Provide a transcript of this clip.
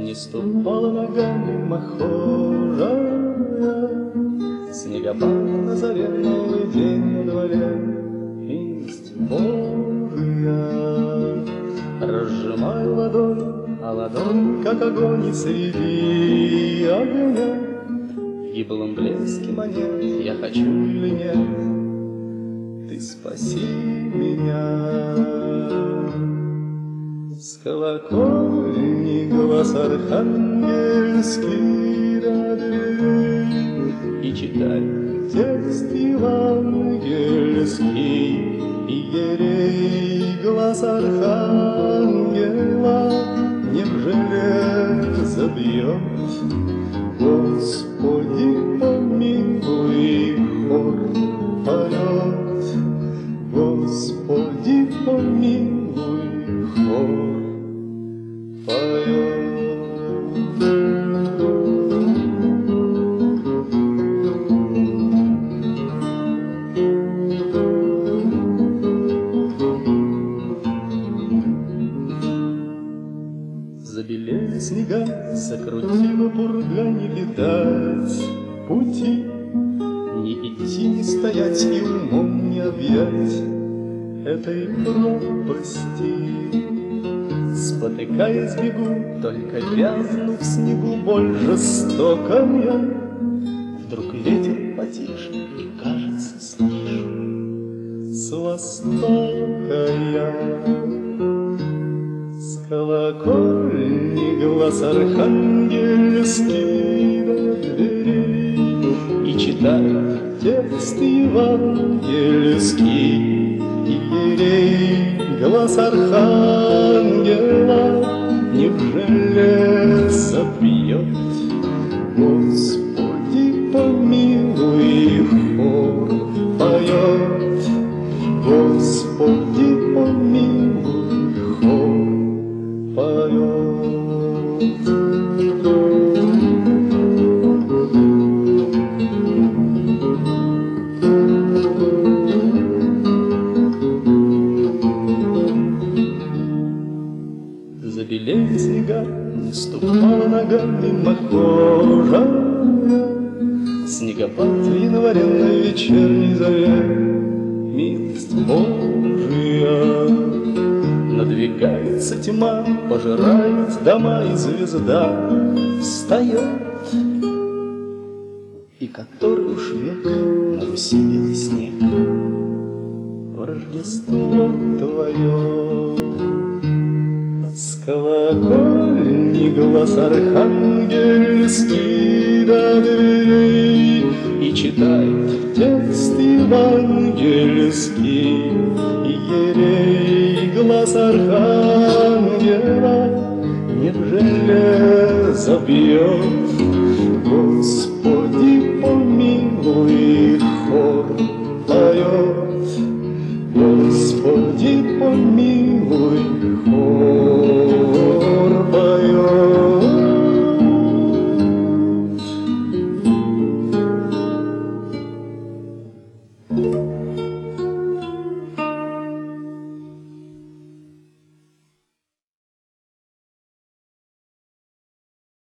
Не ступала ногами махорая, снегопад на заре, новый день на дворе, милость Божия. Разжимаю ладонь, а ладонь, как огонь, и среди огня в гиблом блеске монет я хочу или нет, ты спаси меня. С колокольни глаз архангельский до дверей, и читает текст евангельский иерей. Глаз архангела не в железо бьет, Господи помилуй, хор поет, Господи помилуй, хор поет. Забелели снега, закрутила пурга, не видать пути, не идти, не стоять и умом не объять этой пропасти. Спотыкаясь бегу, только вязну в снегу, боль жестокая. Вдруг ветер потише и, кажется, слышу с востока я. С колокольни глаз архангельский до дверей, и читает текст евангельский иерей. Глаз архангела не в железо бьет, Господи помилуй, хор поет, Господи помилуй, хор поет. Забелели снега, не ступала ногами махорая, снегопад в январе на вечерней заре, милость Божия. Надвигается тьма, пожирает дома, и звезда встает, и который уж век на Руси белый снег в Рождество твое. С колокольни глаз архангельский до дверей, и читает текст евангельский иерей. Глаз архангела не в железо бьет,